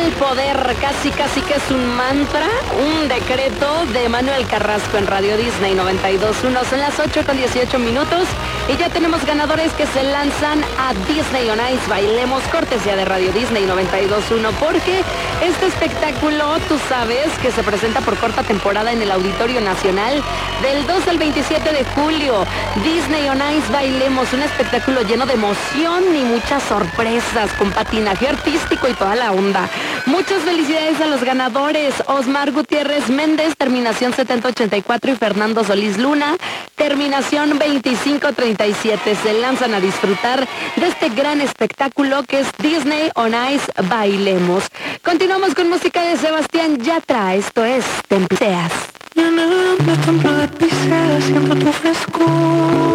al poder, casi que es un mantra, un decreto de Manuel Carrasco en Radio Disney 92.1. Son las 8:18 y ya tenemos ganadores que se lanzan a Disney on Ice. Bailemos, cortesía de Radio Disney 92.1, porque este espectáculo, tú sabes, que se presenta por corta temporada en el Auditorio Nacional del 2 al 27 de julio. Disney on Ice, bailemos, un espectáculo lleno de emoción y muchas sorpresas, con patinaje artístico y toda la onda. Muchas felicidades a los ganadores: Osmar Gutiérrez Méndez, terminación 7084, y Fernando Solís Luna, terminación 2537. Se lanzan a disfrutar de este gran espectáculo que es Disney on Ice, bailemos. Continuamos con música de Sebastián Yatra. Esto es Tempiseas. Templo de Pisces, siento tu frescor.